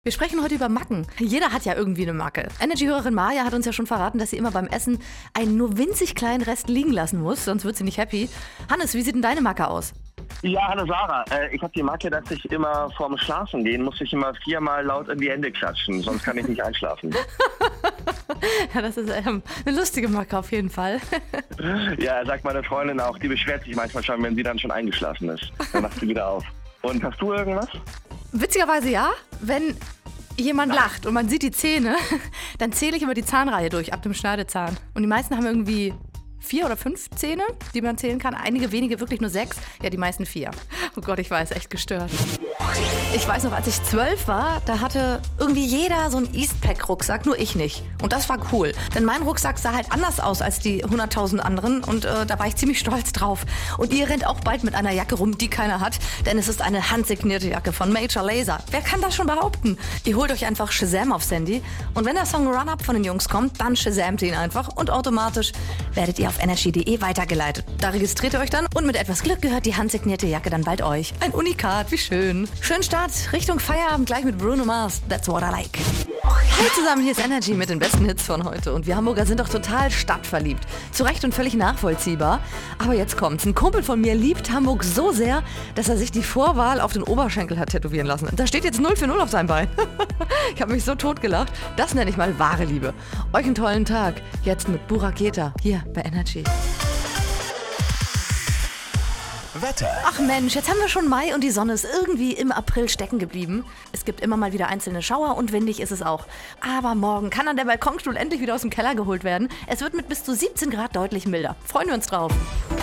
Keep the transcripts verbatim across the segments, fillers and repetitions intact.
Wir sprechen heute über Macken. Jeder hat ja irgendwie eine Macke. Energy-Hörerin Maja hat uns ja schon verraten, dass sie immer beim Essen einen nur winzig kleinen Rest liegen lassen muss, sonst wird sie nicht happy. Hannes, wie sieht denn deine Macke aus? Ja, hallo Sarah. Äh, ich habe die Macke, dass ich immer vorm Schlafen gehen muss ich immer viermal laut in die Hände klatschen, sonst kann ich nicht einschlafen. Ja, das ist ähm, eine lustige Macke auf jeden Fall. Ja, sagt meine Freundin auch, die beschwert sich manchmal schon, wenn sie dann schon eingeschlafen ist. Dann macht sie wieder auf. Und hast du irgendwas? Witzigerweise ja, wenn jemand lacht und man sieht die Zähne, dann zähle ich immer die Zahnreihe durch ab dem Schneidezahn. Und die meisten haben irgendwie vier oder fünf Zähne, die man zählen kann. Einige wenige wirklich nur sechs. Ja, die meisten vier. Oh Gott, ich weiß, echt gestört. Ich weiß noch, als ich zwölf war, da hatte irgendwie jeder so einen Eastpak-Rucksack, nur ich nicht. Und das war cool. Denn mein Rucksack sah halt anders aus als die hunderttausend anderen und äh, da war ich ziemlich stolz drauf. Und ihr rennt auch bald mit einer Jacke rum, die keiner hat, denn es ist eine handsignierte Jacke von Major Lazer. Wer kann das schon behaupten? Ihr holt euch einfach Shazam aufs Handy und wenn der Song Run Up von den Jungs kommt, dann Shazamt ihn einfach und automatisch werdet ihr auf energy punkt de weitergeleitet. Da registriert ihr euch dann und mit etwas Glück gehört die handsignierte Jacke dann bald euch. Ein Unikat, wie schön. Schönen Start Richtung Feierabend gleich mit Bruno Mars. That's what I like. Hey zusammen, hier ist Energy mit den besten Hits von heute. Und wir Hamburger sind doch total stadtverliebt. Zu Recht und völlig nachvollziehbar. Aber jetzt kommt's. Ein Kumpel von mir liebt Hamburg so sehr, dass er sich die Vorwahl auf den Oberschenkel hat tätowieren lassen. Da steht jetzt null für null auf seinem Bein. Ich habe mich so totgelacht. Das nenne ich mal wahre Liebe. Euch einen tollen Tag. Jetzt mit Buraketa hier bei Energy. Wetter. Ach Mensch, jetzt haben wir schon Mai und die Sonne ist irgendwie im April stecken geblieben. Es gibt immer mal wieder einzelne Schauer und windig ist es auch. Aber morgen kann dann der Balkonstuhl endlich wieder aus dem Keller geholt werden. Es wird mit bis zu siebzehn Grad deutlich milder. Freuen wir uns drauf.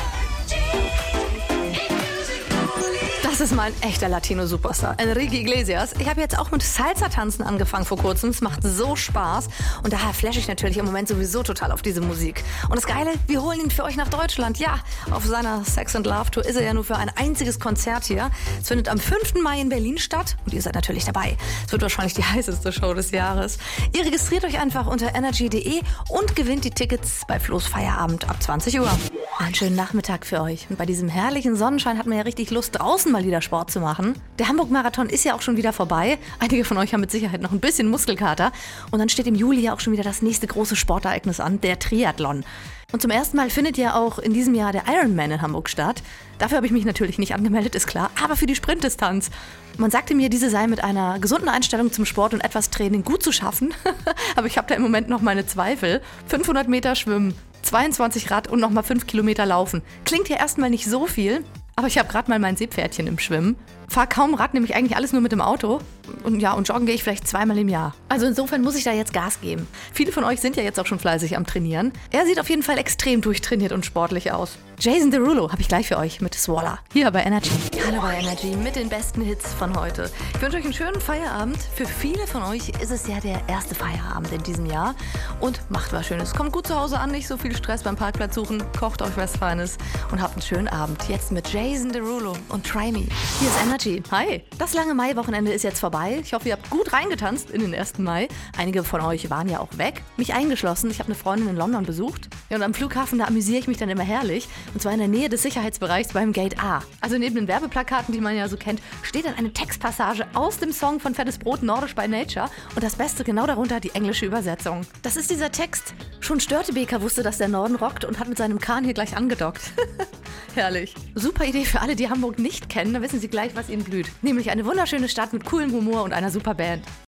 Das ist mal ein echter Latino-Superstar, Enrique Iglesias. Ich habe jetzt auch mit Salsa-Tanzen angefangen vor kurzem. Es macht so Spaß und daher flashe ich natürlich im Moment sowieso total auf diese Musik. Und das Geile, wir holen ihn für euch nach Deutschland. Ja, auf seiner Sex and Love Tour ist er ja nur für ein einziges Konzert hier. Es findet am fünften Mai in Berlin statt und ihr seid natürlich dabei. Es wird wahrscheinlich die heißeste Show des Jahres. Ihr registriert euch einfach unter energy punkt de und gewinnt die Tickets bei Flo's Feierabend ab zwanzig Uhr. Einen schönen Nachmittag für euch. Und bei diesem herrlichen Sonnenschein hat man ja richtig Lust, draußen mal wieder Sport zu machen. Der Hamburg-Marathon ist ja auch schon wieder vorbei. Einige von euch haben mit Sicherheit noch ein bisschen Muskelkater. Und dann steht im Juli ja auch schon wieder das nächste große Sportereignis an, der Triathlon. Und zum ersten Mal findet ja auch in diesem Jahr der Ironman in Hamburg statt. Dafür habe ich mich natürlich nicht angemeldet, ist klar, aber für die Sprintdistanz. Man sagte mir, diese sei mit einer gesunden Einstellung zum Sport und etwas Training gut zu schaffen. Aber ich habe da im Moment noch meine Zweifel. fünfhundert Meter schwimmen, zweiundzwanzig Rad und nochmal fünf Kilometer laufen. Klingt ja erstmal nicht so viel, aber ich habe gerade mal mein Seepferdchen im Schwimmen. Fahr kaum Rad, nämlich eigentlich alles nur mit dem Auto. Und ja, und joggen gehe ich vielleicht zweimal im Jahr. Also insofern muss ich da jetzt Gas geben. Viele von euch sind ja jetzt auch schon fleißig am Trainieren. Er sieht auf jeden Fall extrem durchtrainiert und sportlich aus. Jason Derulo habe ich gleich für euch mit Swalla. Hier bei Energy. Hallo bei Energy mit den besten Hits von heute. Ich wünsche euch einen schönen Feierabend. Für viele von euch ist es ja der erste Feierabend in diesem Jahr. Und macht was Schönes. Kommt gut zu Hause an, nicht so viel Stress beim Parkplatz suchen. Kocht euch was Feines und habt einen schönen Abend. Jetzt mit Jason Derulo und Try Me. Hier ist Energy. Hi. Das lange Mai-Wochenende ist jetzt vorbei. Ich hoffe, ihr habt gut reingetanzt in den ersten Mai. Einige von euch waren ja auch weg. Mich eingeschlossen. Ich habe eine Freundin in London besucht. Ja, und am Flughafen, da amüsiere ich mich dann immer herrlich. Und zwar in der Nähe des Sicherheitsbereichs beim Gate A. Also neben den Werbeplakaten, die man ja so kennt, steht dann eine Textpassage aus dem Song von Fettes Brot, Nordisch by Nature. Und das Beste, genau darunter die englische Übersetzung. Das ist dieser Text. Schon Störtebeker wusste, dass der Norden rockt und hat mit seinem Kahn hier gleich angedockt. Herrlich. Super Idee für alle, die Hamburg nicht kennen. Da wissen sie gleich, was ihnen blüht. Nämlich eine wunderschöne Stadt mit coolem Humor und einer super Band.